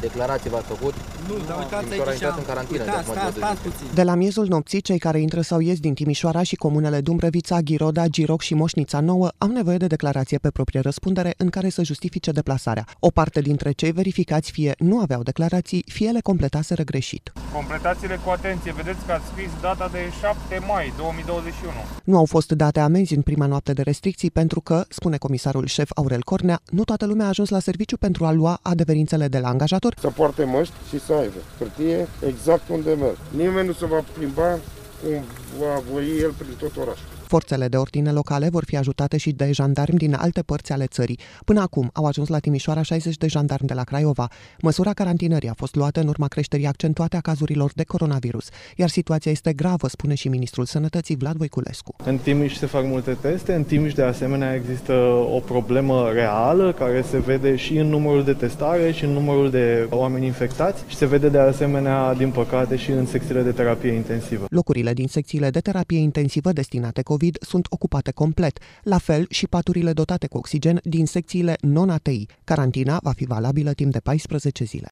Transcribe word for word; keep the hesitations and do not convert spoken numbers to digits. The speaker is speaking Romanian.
Declarații v-ați făcut? Nu, dar uitați Timișoara a aici. intrat în carantină. Uitați, stați, stați puțin. De la miezul nopții, cei care intră sau ies din Timișoara și comunele Dumbrăvița, Ghiroda, Giroc și Moșnița Nouă au nevoie de declarație pe proprie răspundere în care să justifice deplasarea. O parte dintre cei verificați fie nu aveau declarații, fie le completaseră greșit. Completați-le cu atenție. Vedeți că ați scris data de șapte mai două mii douăzeci și unu. Nu au fost date amenzi în prima noapte de restricții pentru că, spune comisarul șef Aurel Cornea, nu toată lumea a ajuns la serviciu pentru a lua adeverințele de la angajator. Să poarte măști și să aibă hârtie exact unde merg. Nimeni nu se va plimba cum va voi el prin tot orașul. Forțele de ordine locale vor fi ajutate și de jandarmi din alte părți ale țării. Până acum au ajuns la Timișoara șaizeci de jandarmi de la Craiova. Măsura carantinării a fost luată în urma creșterii accentuate a cazurilor de coronavirus, iar situația este gravă, spune și ministrul Sănătății Vlad Voiculescu. În Timiș se fac multe teste, în Timiș de asemenea există o problemă reală care se vede și în numărul de testare și în numărul de oameni infectați și se vede de asemenea, din păcate, și în secțiile de terapie intensivă. Locurile din secțiile de terapie intensivă destinate COVID sunt ocupate complet, la fel și paturile dotate cu oxigen din secțiile non-A T I. Carantina va fi valabilă timp de paisprezece zile.